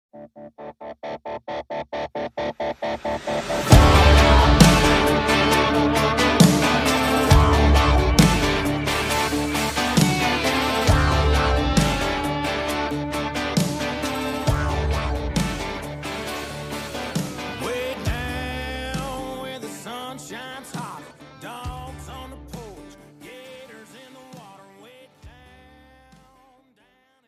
Way down where the sun shines hot, dogs on the porch, gators in the water. Way down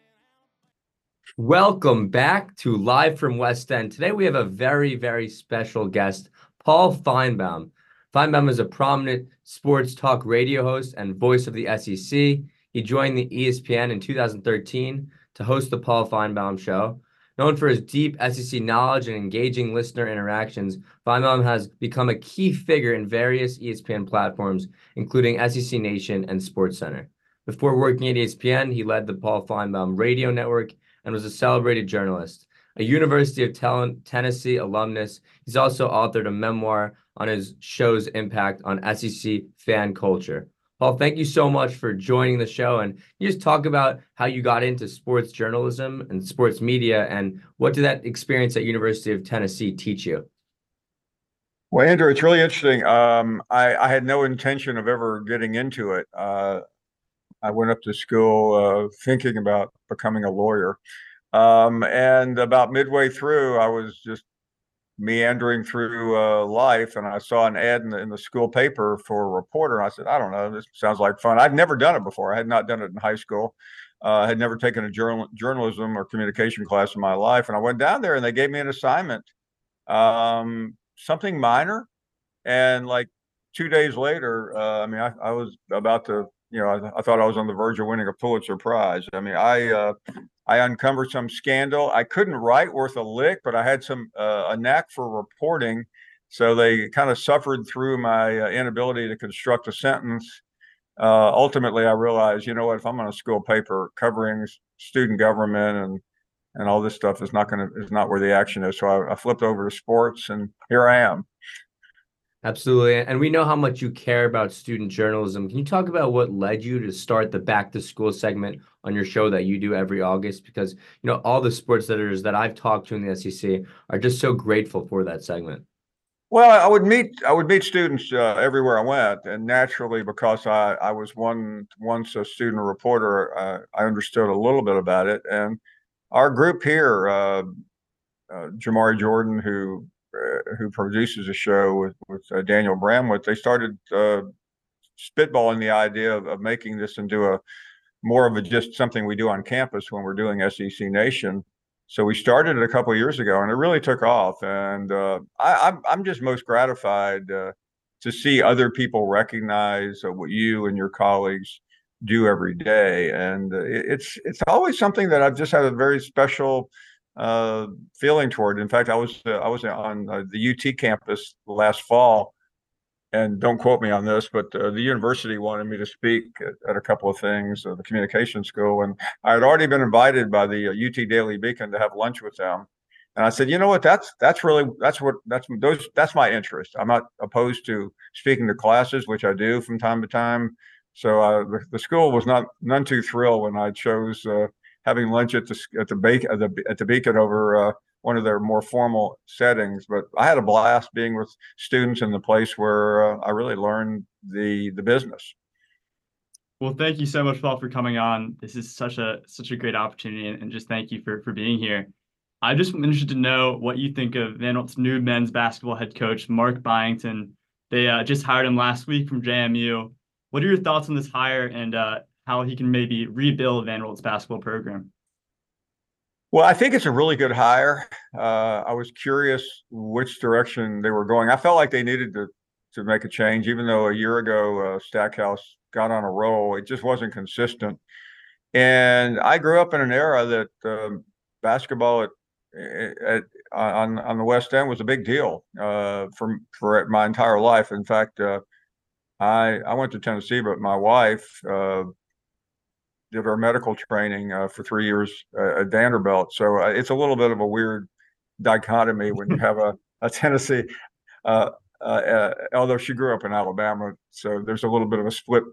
in Welcome back to Live from West End. Today we have a very, very special guest, Paul Finebaum. Finebaum is a prominent sports talk radio host and voice of the SEC. He joined the ESPN in 2013 to host the Paul Finebaum Show. Known for his deep SEC knowledge and engaging listener interactions, Finebaum has become a key figure in various ESPN platforms, including SEC Nation and SportsCenter. Before working at ESPN, he led the Paul Finebaum Radio Network and was a celebrated journalist. A University of Tennessee alumnus, he's also authored a memoir on his show's impact on SEC fan culture. Paul, thank you so much for joining the show. And you just talk about how you got into sports journalism and sports media, and what did that experience at University of Tennessee teach you? Well, Andrew, it's really interesting. I had no intention of ever getting into it. I went up to school thinking about becoming a lawyer. And about midway through, I was just meandering through life, and I saw an ad in the school paper for a reporter. And I said, I don't know, this sounds like fun. I'd never done it before. I had not done it in high school. I had never taken a journalism or communication class in my life. And I went down there and they gave me an assignment, something minor. And like 2 days later, I was about to, I thought I was on the verge of winning a Pulitzer Prize. I uncovered some scandal. I couldn't write worth a lick, but I had a knack for reporting. So they kind of suffered through my inability to construct a sentence. Ultimately, I realized, you know what, if I'm on a school paper covering student government and all this stuff is not where the action is. So I flipped over to sports, and here I am. Absolutely. And we know how much you care about student journalism. Can you talk about what led you to start the Back to School segment on your show that you do every August? Because, all the sports editors that I've talked to in the SEC are just so grateful for that segment. Well, I would meet students everywhere I went, and naturally, because I was once a student reporter, I understood a little bit about it. And our group here, Jamari Jordan, who produces a show with Daniel Bramlett, they started spitballing the idea of making this into more of just something we do on campus when we're doing SEC Nation. So we started it a couple of years ago, and it really took off. And I'm just most gratified to see other people recognize what you and your colleagues do every day. And it's always something that I've just had a very special feeling toward. In fact, I was on the UT campus last fall, and don't quote me on this, but the university wanted me to speak at a couple of things, the communication school, and I had already been invited by the UT Daily Beacon to have lunch with them. And I said, you know what, that's my interest. I'm not opposed to speaking to classes, which I do from time to time. So the school was none too thrilled when I chose having lunch at the Beacon over one of their more formal settings. But I had a blast being with students in the place where I really learned the business. Well, thank you so much, Paul, for coming on. This is such a great opportunity, and just thank you for being here. I just am interested to know what you think of Vanderbilt's new men's basketball head coach, Mark Byington. They just hired him last week from JMU. What are your thoughts on this hire, and how he can maybe rebuild Vanderbilt's basketball program? Well, I think it's a really good hire. I was curious which direction they were going. I felt like they needed to make a change, even though a year ago Stackhouse got on a roll. It just wasn't consistent. And I grew up in an era that basketball on the West End was a big deal for my entire life. In fact, I went to Tennessee, but my wife did her medical training for 3 years at Vanderbilt. So it's a little bit of a weird dichotomy when you have a Tennessee, although she grew up in Alabama. So there's a little bit of a split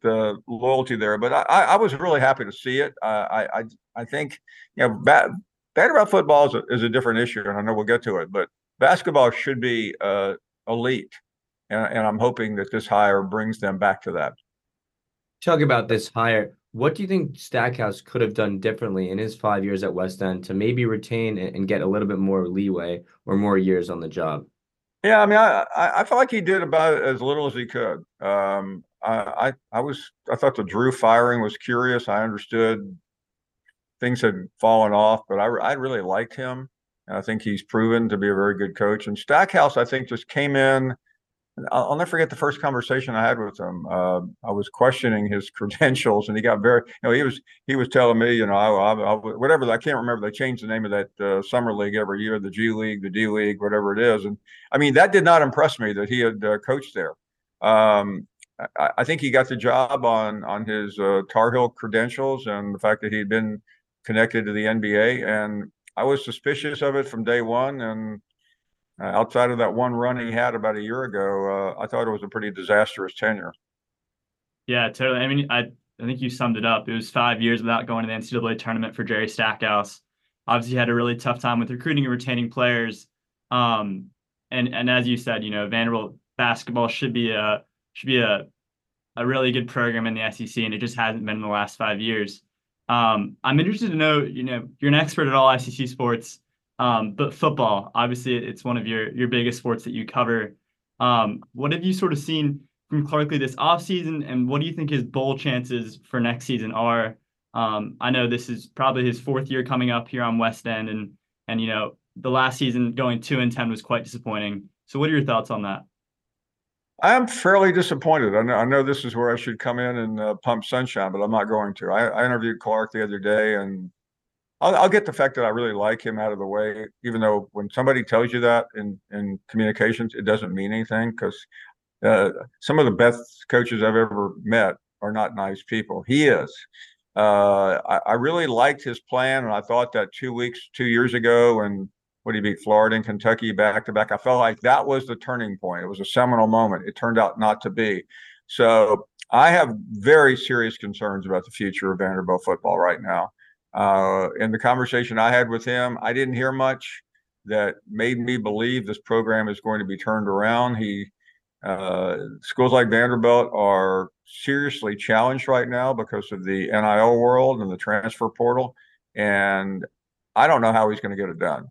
loyalty there. But I was really happy to see it. I think, Vanderbilt football is a different issue, and I know we'll get to it, but basketball should be elite, and I'm hoping that this hire brings them back to that. Talk about this hire. What do you think Stackhouse could have done differently in his 5 years at West End to maybe retain and get a little bit more leeway or more years on the job? Yeah, I mean, I felt like he did about as little as he could. I thought the Drew firing was curious. I understood things had fallen off, but I really liked him. And I think he's proven to be a very good coach. And Stackhouse, I think, just came in. I'll never forget the first conversation I had with him. I was questioning his credentials, and he got very, he was telling me, whatever. I can't remember. They changed the name of that summer league every year, the G League, the D League, whatever it is. And I mean, that did not impress me that he had coached there. I think he got the job on his Tar Heel credentials and the fact that he'd been connected to the NBA. And I was suspicious of it from day one. And outside of that one run he had about a year ago, I thought it was a pretty disastrous tenure. Yeah, totally. I mean, I think you summed it up. It was 5 years without going to the NCAA tournament for Jerry Stackhouse. Obviously, he had a really tough time with recruiting and retaining players. And as you said, Vanderbilt basketball should be a really good program in the SEC, and it just hasn't been in the last 5 years. I'm interested to know, you're an expert at all SEC sports, but football, obviously, it's one of your biggest sports that you cover. What have you sort of seen from Clark Lea this offseason, and what do you think his bowl chances for next season are? I know this is probably his 4th year coming up here on West End, and the last season going 2-10 was quite disappointing. So what are your thoughts on that? I am fairly disappointed. I know this is where I should come in and pump sunshine, but I'm not going to. I interviewed Clark the other day, and I'll get the fact that I really like him out of the way, even though when somebody tells you that in communications, it doesn't mean anything, because some of the best coaches I've ever met are not nice people. He is. I really liked his plan, and I thought that 2 years ago, and when he beat Florida and Kentucky back to back, I felt like that was the turning point. It was a seminal moment. It turned out not to be. So I have very serious concerns about the future of Vanderbilt football right now. In the conversation I had with him, I didn't hear much that made me believe this program is going to be turned around. Schools like Vanderbilt are seriously challenged right now because of the NIL world and the transfer portal. And I don't know how he's going to get it done.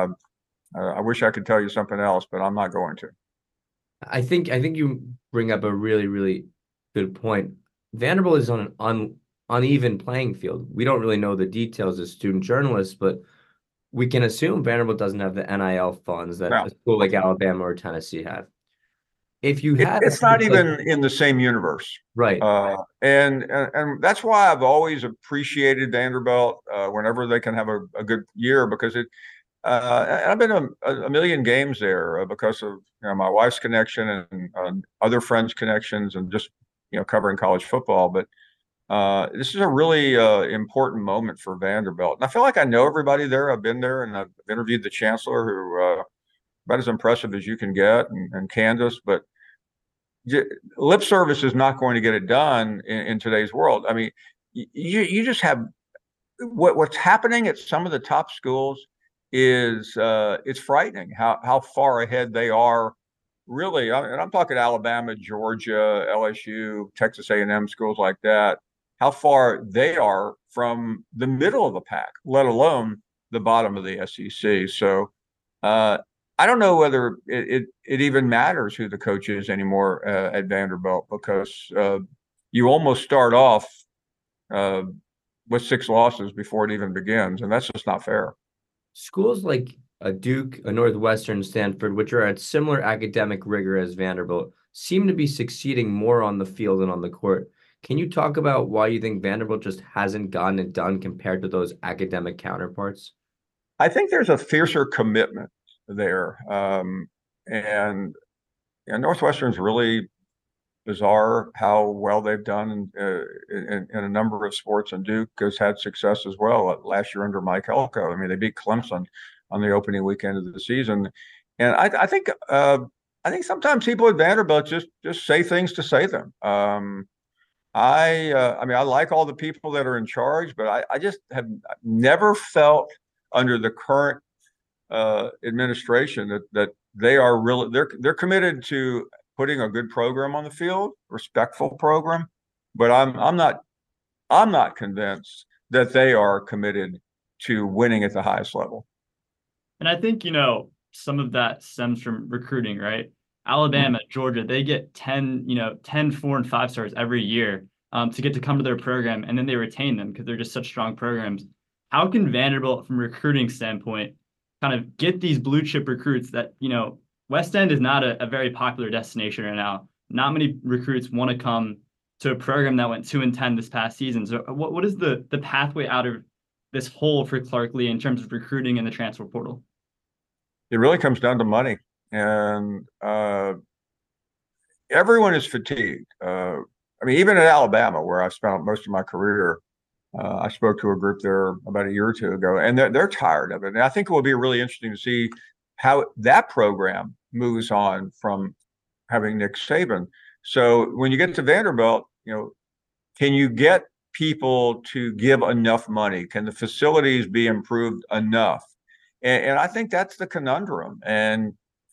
I wish I could tell you something else, but I'm not going to. I think you bring up a really, really good point. Vanderbilt is on an uneven playing field. We don't really know the details as student journalists, but we can assume Vanderbilt doesn't have the NIL funds that a school like Alabama or Tennessee have. If you had, it's not even in the same universe, right? And that's why I've always appreciated Vanderbilt whenever they can have a good year, because I've been a million games there because of my wife's connection and other friends' connections, and just covering college football. But this is a really important moment for Vanderbilt, and I feel like I know everybody there. I've been there, and I've interviewed the chancellor, who about as impressive as you can get, and Candace, but lip service is not going to get it done in today's world. I mean, you just have what's happening at some of the top schools is it's frightening how far ahead they are, really. And I'm talking Alabama, Georgia, LSU, Texas A&M, schools like that, how far they are from the middle of the pack, let alone the bottom of the SEC. So I don't know whether it even matters who the coach is anymore at Vanderbilt, because you almost start off with 6 losses before it even begins, and that's just not fair. Schools like a Duke, a Northwestern, Stanford, which are at similar academic rigor as Vanderbilt, seem to be succeeding more on the field than on the court. Can you talk about why you think Vanderbilt just hasn't gotten it done compared to those academic counterparts? I think there's a fiercer commitment there. And Northwestern's really bizarre how well they've done in a number of sports, and Duke has had success as well last year under Mike Elko. I mean, they beat Clemson on the opening weekend of the season. And I think sometimes people at Vanderbilt just say things to say them. I mean, I like all the people that are in charge, but I just have never felt under the current administration that they are really they're committed to putting a good program on the field, respectful program, but I'm not convinced that they are committed to winning at the highest level. And I think, some of that stems from recruiting, right? Alabama, Georgia, they get 10, 10 4 and 5 stars every year to get to come to their program, and then they retain them because they're just such strong programs. How can Vanderbilt, from a recruiting standpoint, kind of get these blue chip recruits that, West End is not a very popular destination right now. Not many recruits want to come to a program that went 2-10 this past season. So what is the pathway out of this hole for Clark Lea in terms of recruiting in the transfer portal? It really comes down to money, and everyone is fatigued. I mean, even at Alabama, where I spent most of my career, I spoke to a group there about a year or two ago, and they're tired of it. And I think it will be really interesting to see how that program moves on from having Nick Saban. So when you get to Vanderbilt, can you get people to give enough money? Can the facilities be improved enough? And I think that's the conundrum. And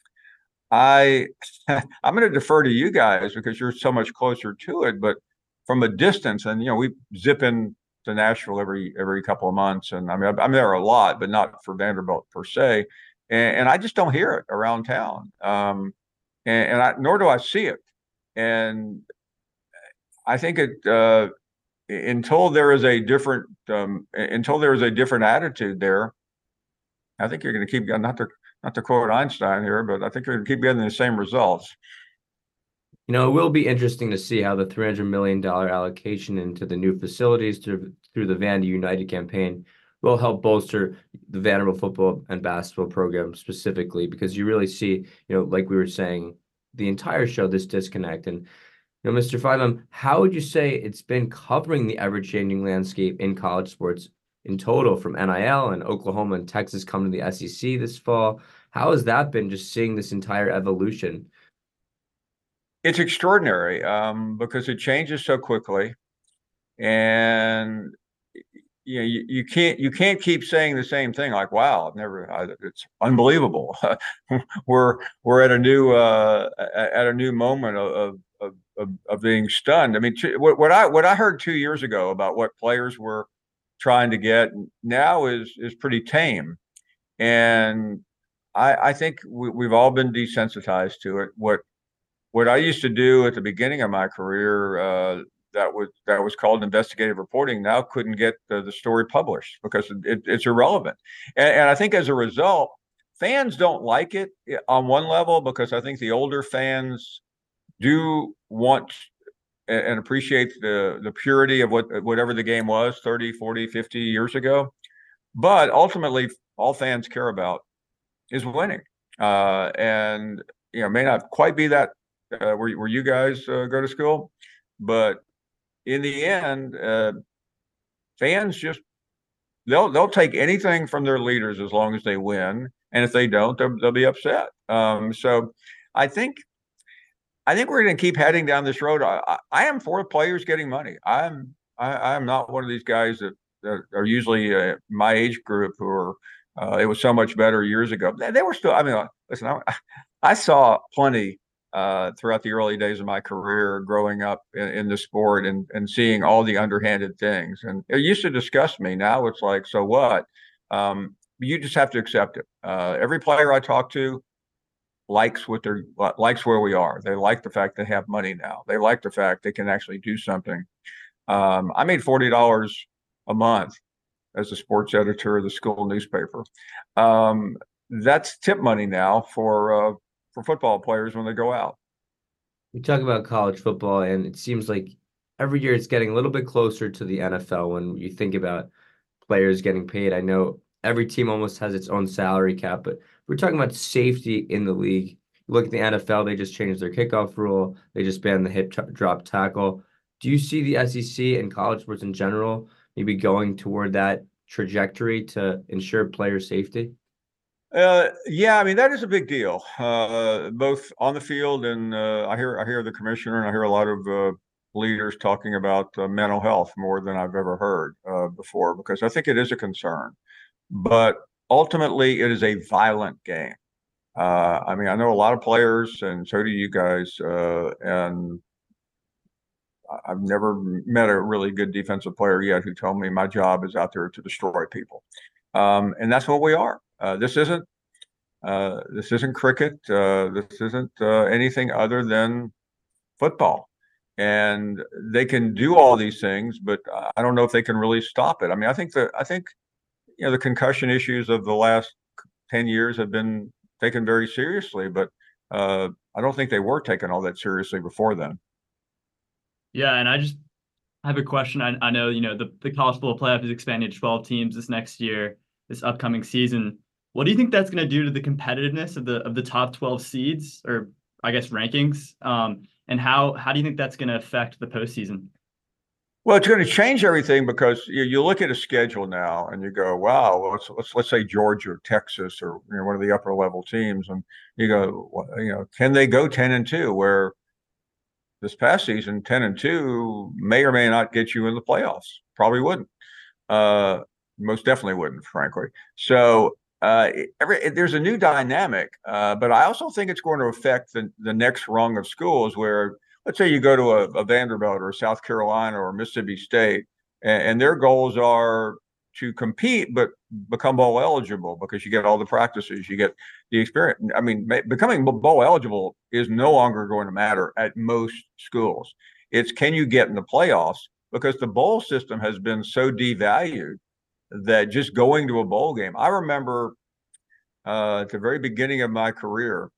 I'm going to defer to you guys because you're so much closer to it. But from a distance, and we zip in to Nashville every couple of months, and I mean I'm there a lot, but not for Vanderbilt per se. And I just don't hear it around town, nor do I see it. And I think until there is a different attitude there, I think you're going to keep not to quote Einstein here, but I think you're going to keep getting the same results. It will be interesting to see how the $300 million allocation into the new facilities through the Vandy United campaign will help bolster the Vanderbilt football and basketball program specifically, because you really see, like we were saying, the entire show, this disconnect. And, Mr. Finebaum, how would you say it's been covering the ever-changing landscape in college sports in total, from NIL and Oklahoma and Texas coming to the SEC this fall? How has that been, just seeing this entire evolution? It's extraordinary because it changes so quickly, and you can't keep saying the same thing like, wow, it's unbelievable. we're at a new moment of being stunned. I mean, what I heard 2 years ago about what players were trying to get now is pretty tame, and I think we've all been desensitized to it. What I used to do at the beginning of my career, that was called investigative reporting, now couldn't get the story published because it's irrelevant. And I think as a result, fans don't like it on one level, because I think the older fans do want and appreciate the purity of whatever the game was 30, 40, 50 years ago. But ultimately, all fans care about is winning. And may not quite be that where you guys go to school, but in the end, fans just they'll take anything from their leaders as long as they win, and if they don't, they'll be upset. So I think we're going to keep heading down this road. I am for players getting money. I'm not one of these guys that are usually my age group who are. It was so much better years ago. They were still. I mean, listen, I saw plenty throughout the early days of my career, growing up in the sport and seeing all the underhanded things. And it used to disgust me. Now it's like, so what? You just have to accept it. Every player I talk to likes where we are. They like the fact they have money now. They like the fact they can actually do something. I made $40 a month as a sports editor of the school newspaper. That's tip money now for football players when they go out. We talk about college football, and it seems like every year it's getting a little bit closer to the NFL when you think about players getting paid. I know every team almost has its own salary cap, but we're talking about safety in the league. You look at the NFL, they just changed their kickoff rule. They just banned the hip drop tackle. Do you see the SEC and college sports in general maybe going toward that trajectory to ensure player safety? Yeah, I mean, that is a big deal, both on the field and I hear the commissioner, and I hear a lot of leaders talking about mental health more than I've ever heard before, because I think it is a concern. but ultimately it is a violent game. I mean, I know a lot of players, and so do you guys, and I've never met a really good defensive player yet who told me my job is out there to destroy people. And that's what we are. This isn't cricket. This isn't anything other than football. And they can do all these things, but I don't know if they can really stop it. I mean, I think the concussion issues of the last 10 years have been taken very seriously, but I don't think they were taken all that seriously before then. Yeah, and I have a question. I know, the college football playoff is expanded to 12 teams this next year, this upcoming season. What do you think that's going to do to the competitiveness of the top 12 seeds, or I guess rankings? And how do you think that's going to affect the postseason? Well, it's going to change everything because you look at a schedule now and you go, wow, well, let's say Georgia or Texas or one of the upper level teams, and you go, can they go 10-2? Where this past season, 10-2 may or may not get you in the playoffs. Probably wouldn't. Most definitely wouldn't, frankly. So there's a new dynamic, but I also think it's going to affect the next rung of schools where, let's say you go to a Vanderbilt or South Carolina or Mississippi State, and their goals are to compete but become bowl eligible because you get all the practices, you get the experience. I mean, becoming bowl eligible is no longer going to matter at most schools. It's can you get in the playoffs, because the bowl system has been so devalued that just going to a bowl game. I remember at the very beginning of my career,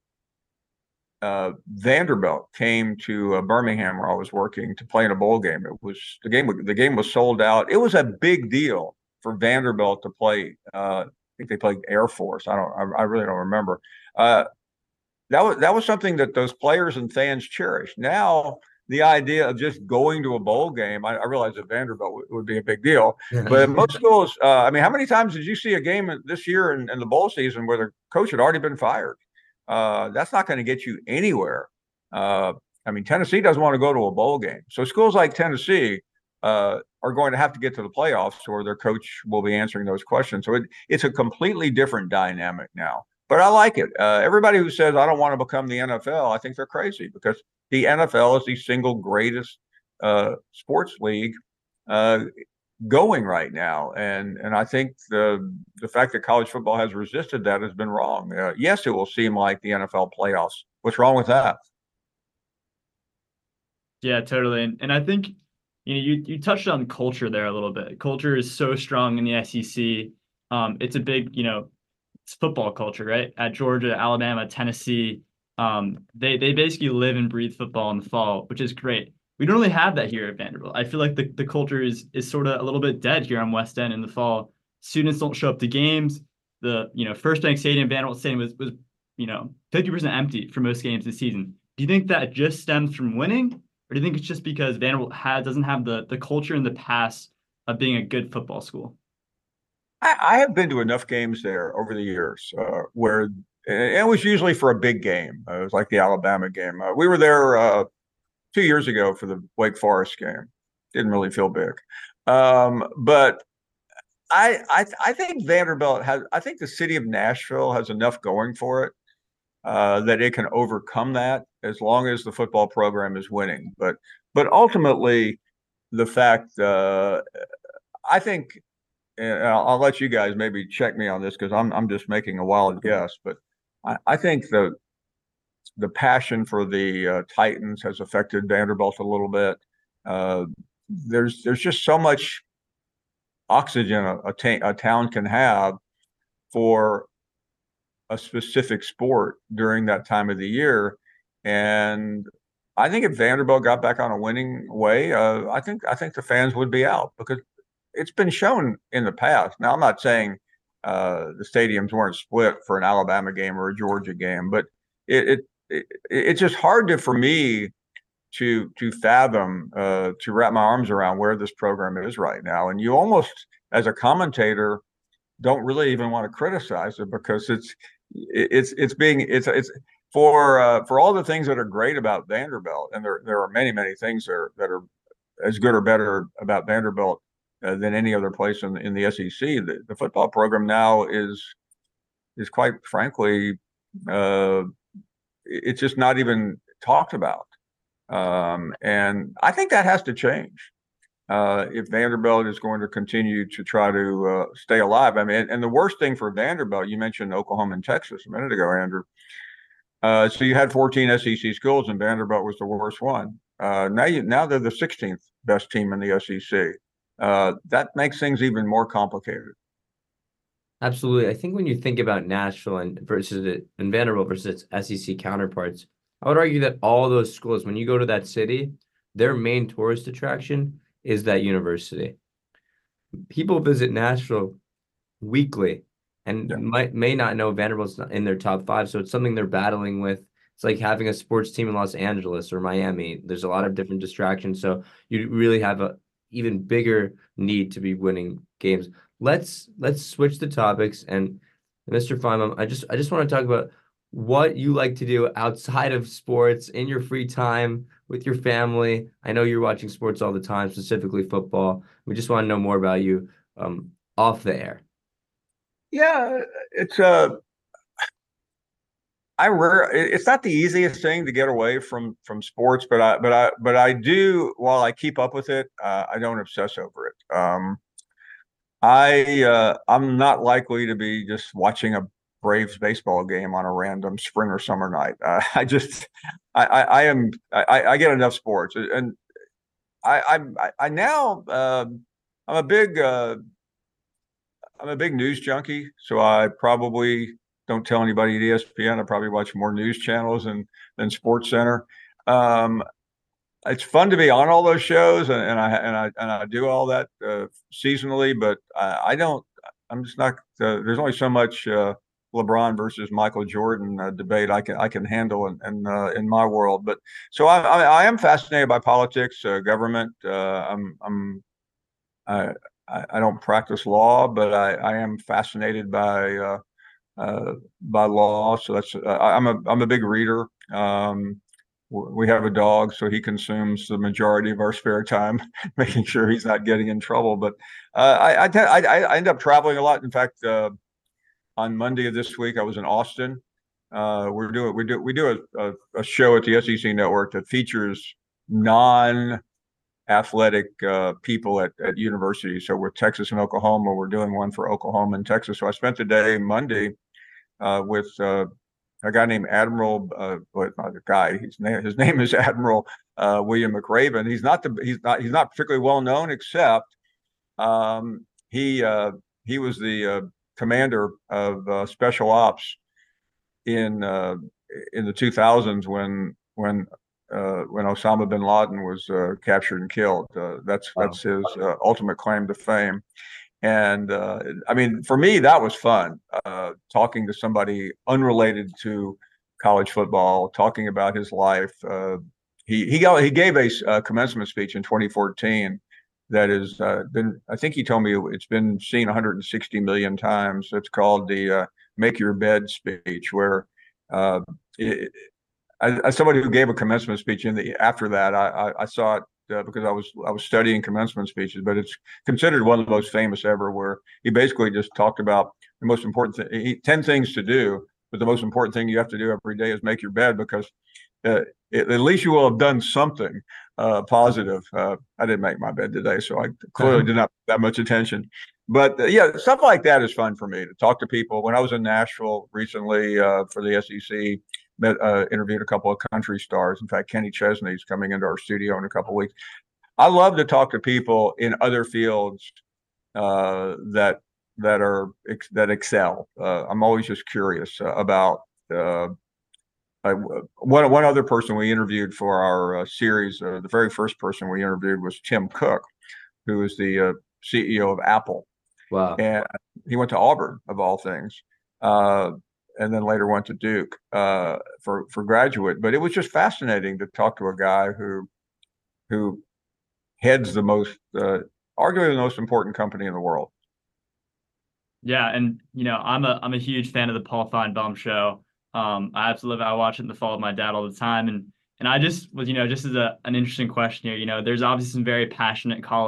Vanderbilt came to Birmingham where I was working to play in a bowl game. The game was sold out. It was a big deal for Vanderbilt to play. I think they played Air Force. I really don't remember. That was something that those players and fans cherished. Now the idea of just going to a bowl game, I realize that Vanderbilt would be a big deal, but most schools. I mean, how many times did you see a game this year in the bowl season where the coach had already been fired? That's not going to get you anywhere. I mean, Tennessee doesn't want to go to a bowl game. So schools like Tennessee are going to have to get to the playoffs, or their coach will be answering those questions. So it's a completely different dynamic now. But I like it. Everybody who says, I don't want to become the NFL, I think they're crazy, because the NFL is the single greatest sports league going right now, and I think the fact that college football has resisted that has been wrong. Yes, it will seem like the NFL playoffs. What's wrong with that? Yeah, totally. And I think you touched on culture there a little bit. Culture is so strong in the SEC. It's a big, it's football culture, right? At Georgia, Alabama, Tennessee, they basically live and breathe football in the fall, which is great. We don't really have that here at Vanderbilt. I feel like the culture is sort of a little bit dead here on West End in the fall. Students don't show up to games. The First Bank Stadium, Vanderbilt Stadium was 50% empty for most games this season. Do you think that just stems from winning, or do you think it's just because Vanderbilt doesn't have the culture in the past of being a good football school? I have been to enough games there over the years where it was usually for a big game. It was like the Alabama game. We were there 2 years ago for the Wake Forest game. Didn't really feel big. But I think Vanderbilt has, I think the city of Nashville has enough going for it that it can overcome that as long as the football program is winning. But ultimately, the fact I think, and I'll let you guys maybe check me on this because I'm just making a wild guess, but I think the passion for the Titans has affected Vanderbilt a little bit. There's just so much oxygen a town can have for a specific sport during that time of the year, and I think if Vanderbilt got back on a winning way, I think the fans would be out because it's been shown in the past. Now, I'm not saying the stadiums weren't split for an Alabama game or a Georgia game, but it's just hard for me to fathom, to wrap my arms around where this program is right now. And you almost, as a commentator, don't really even want to criticize it because it's for all the things that are great about Vanderbilt, and there are many things that are as good or better about Vanderbilt than any other place in the SEC. The football program now is quite frankly, it's just not even talked about. And I think that has to change if Vanderbilt is going to continue to try to stay alive. I mean, and the worst thing for Vanderbilt, you mentioned Oklahoma and Texas a minute ago, Andrew. So you had 14 SEC schools, and Vanderbilt was the worst one. Now they're the 16th best team in the SEC. That makes things even more complicated. Absolutely. I think when you think about Nashville and Vanderbilt versus SEC counterparts, I would argue that all those schools, when you go to that city, their main tourist attraction is that university. People visit Nashville weekly and may not know Vanderbilt's not in their top 5, so it's something they're battling with. It's like having a sports team in Los Angeles or Miami. There's a lot of different distractions, so you really have a even bigger need to be winning games. Let's switch the topics, and Mr. Finebaum, I just want to talk about what you like to do outside of sports in your free time with your family. I know you're watching sports all the time, specifically football. We just want to know more about you off the air. Yeah, it's it's not the easiest thing to get away from sports, but I do, while I keep up with it, I don't obsess over it. I'm not likely to be just watching a Braves baseball game on a random spring or summer night. I get enough sports, and I now I'm a big news junkie, so I probably don't tell anybody at ESPN. I probably watch more news channels than Sports Center. It's fun to be on all those shows, and I do all that seasonally, but I don't. I'm just not. There's only so much LeBron versus Michael Jordan debate I can handle in my world. But so I am fascinated by politics, government. I don't practice law, but I am fascinated by law. So that's I'm a big reader. We have a dog, so he consumes the majority of our spare time, making sure he's not getting in trouble. But I end up traveling a lot. In fact, on Monday of this week, I was in Austin. We do a show at the SEC Network that features non-athletic people at universities. So with Texas and Oklahoma, we're doing one for Oklahoma and Texas. So I spent the day Monday with a guy named Admiral, but not a guy. His name is Admiral William McRaven. He's not particularly well known, except he was the commander of special ops in the 2000s when Osama bin Laden was captured and killed. That's his ultimate claim to fame. And I mean, for me, that was fun, talking to somebody unrelated to college football, talking about his life. He gave a commencement speech in 2014 that has been, I think he told me it's been seen 160 million times. It's called the "Make Your Bed" speech, where as somebody who gave a commencement speech after that, I saw it. Because I was studying commencement speeches, but it's considered one of the most famous ever, where he basically just talked about the most important thing, 10 things to do, but the most important thing you have to do every day is make your bed, because at least you will have done something positive. I didn't make my bed today, so I clearly did not pay that much attention. But yeah, stuff like that is fun for me, to talk to people. When I was in Nashville recently for the SEC, interviewed a couple of country stars. In fact, Kenny Chesney is coming into our studio in a couple of weeks. I love to talk to people in other fields that excel. I'm always just curious about one other person we interviewed for our series. The very first person we interviewed was Tim Cook, who is the CEO of Apple. Wow. And he went to Auburn, of all things. And then later went to Duke for graduate. But it was just fascinating to talk to a guy who heads the most, arguably the most important company in the world. Yeah, and I'm a huge fan of the Paul Finebaum show. I absolutely I watch it in the fall with my dad all the time, and I just was just as an interesting question here. There's obviously some very passionate callers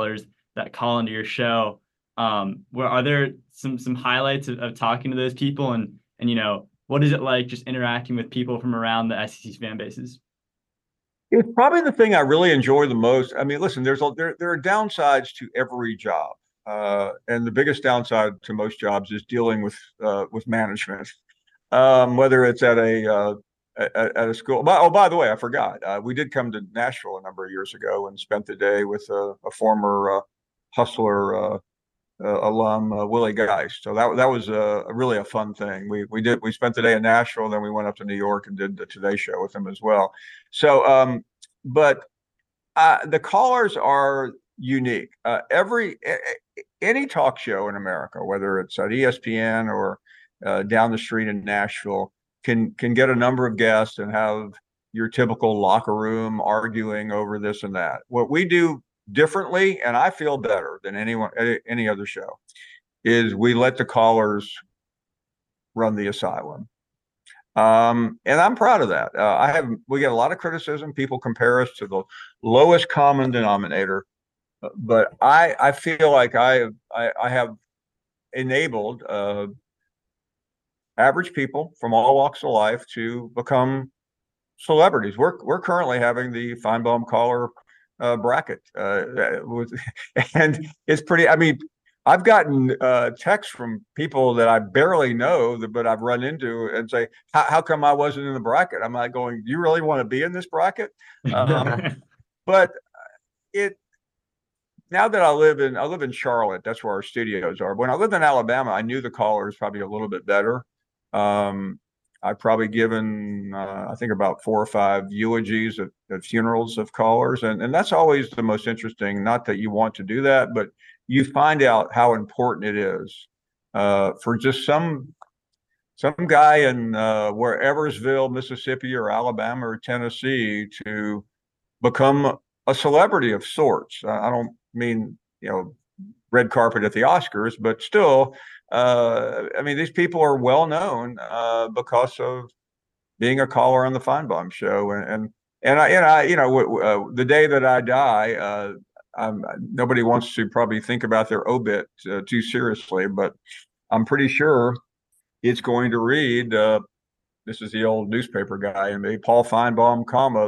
that call into your show. Where are there some highlights of talking to those people, and what is it like just interacting with people from around the SEC fan bases? It's probably the thing I really enjoy the most. I mean, listen, there are downsides to every job, and the biggest downside to most jobs is dealing with management, whether it's at a school. Oh, by the way, I forgot. We did come to Nashville a number of years ago and spent the day with a former Hustler alum, Willie Geist. So that was really a fun thing. We spent the day in Nashville, then we went up to New York and did the Today Show with him as well. So, but the callers are unique. Any talk show in America, whether it's at ESPN or down the street in Nashville, can get a number of guests and have your typical locker room arguing over this and that. What we do differently, and I feel better than any other show, is we let the callers run the asylum. And I'm proud of that. We get a lot of criticism. People compare us to the lowest common denominator, but I feel like I have enabled average people from all walks of life to become celebrities. We're currently having the Feinbaum caller bracket, and it's pretty. I mean, I've gotten texts from people that I barely know, but I've run into and say, "How come I wasn't in the bracket?" I'm like going, "Do you really want to be in this bracket?" But now that I live in Charlotte, that's where our studios are. When I lived in Alabama, I knew the callers probably a little bit better. I've probably given, I think, about 4 or 5 eulogies at funerals of callers. And that's always the most interesting. Not that you want to do that, but you find out how important it is for just some guy in Eversville, Mississippi, or Alabama, or Tennessee to become a celebrity of sorts. I don't mean, red carpet at the Oscars, but still, I mean, these people are well known because of being a caller on the Feinbaum Show, and the day that I die, nobody wants to probably think about their obit too seriously, but I'm pretty sure it's going to read. This is the old newspaper guy in me, Paul Feinbaum,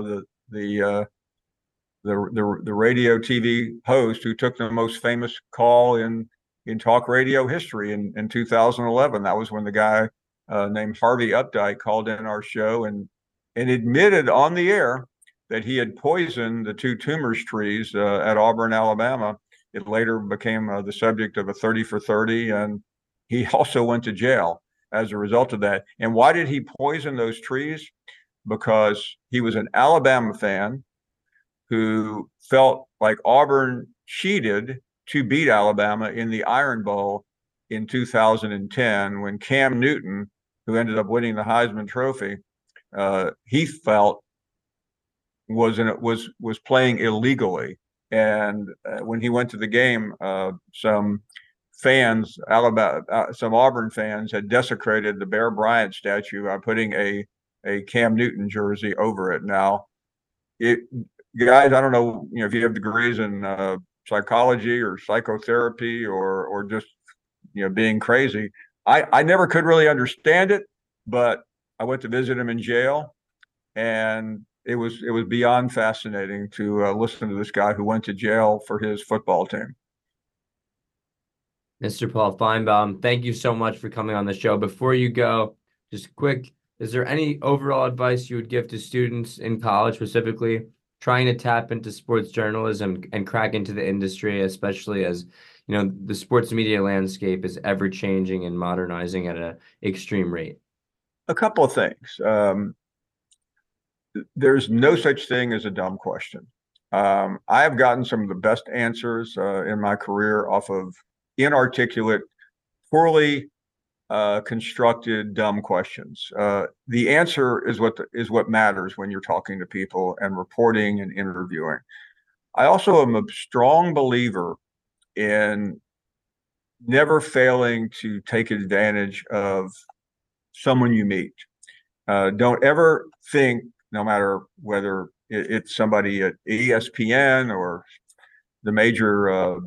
the radio TV host who took the most famous call in talk radio history in 2011. That was when the guy named Harvey Updike called in our show and admitted on the air that he had poisoned the 2 tumors trees at Auburn, Alabama. It later became the subject of a 30 for 30, and he also went to jail as a result of that. And why did he poison those trees? Because he was an Alabama fan who felt like Auburn cheated to beat Alabama in the Iron Bowl in 2010 when Cam Newton, who ended up winning the Heisman Trophy, he felt was playing illegally. And when he went to the game, some Auburn fans had desecrated the Bear Bryant statue by putting a Cam Newton jersey over it. Now, guys, I don't know, if you have degrees in psychology or psychotherapy or just, being crazy. I never could really understand it, but I went to visit him in jail, and it was beyond fascinating to listen to this guy who went to jail for his football team. Mr. Paul Feinbaum, thank you so much for coming on the show. Before you go, just quick, is there any overall advice you would give to students in college, specifically trying to tap into sports journalism and crack into the industry, especially as the sports media landscape is ever changing and modernizing at an extreme rate? A couple of things. There's no such thing as a dumb question. I have gotten some of the best answers in my career off of inarticulate, poorly constructed, dumb questions. The answer is what matters when you're talking to people and reporting and interviewing. I also am a strong believer in never failing to take advantage of someone you meet. Don't ever think, no matter whether it's somebody at ESPN or the major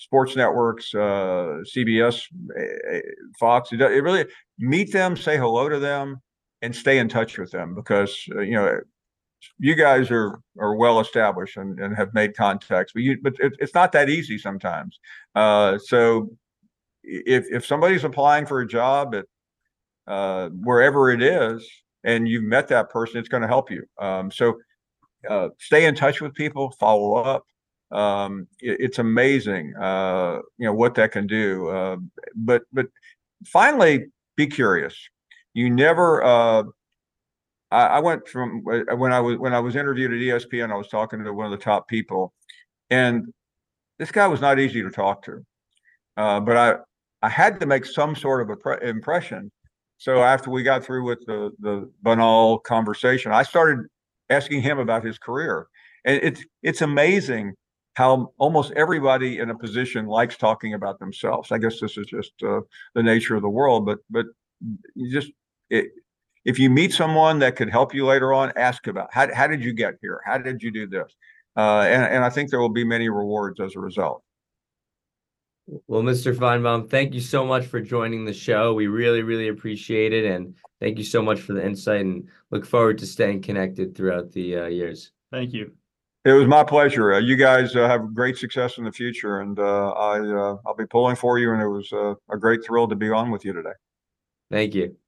sports networks, CBS, Fox. It really meet them, say hello to them, and stay in touch with them because you guys are well established and have made contacts, but it's not that easy sometimes. So if somebody's applying for a job at wherever it is, and you've met that person, it's going to help you. So stay in touch with people, follow up. It's amazing, what that can do. But finally, be curious. You never. I went from when I was interviewed at ESPN. I was talking to one of the top people, and this guy was not easy to talk to. But I had to make some sort of impression. So after we got through with the banal conversation, I started asking him about his career, and it's amazing how almost everybody in a position likes talking about themselves. I guess this is just the nature of the world, but you just if you meet someone that could help you later on, ask about how did you get here? How did you do this? And I think there will be many rewards as a result. Well, Mr. Feinbaum, thank you so much for joining the show. We really, really appreciate it. And thank you so much for the insight and look forward to staying connected throughout the years. Thank you. It was my pleasure. You guys have great success in the future, and I'll be pulling for you. And it was a great thrill to be on with you today. Thank you.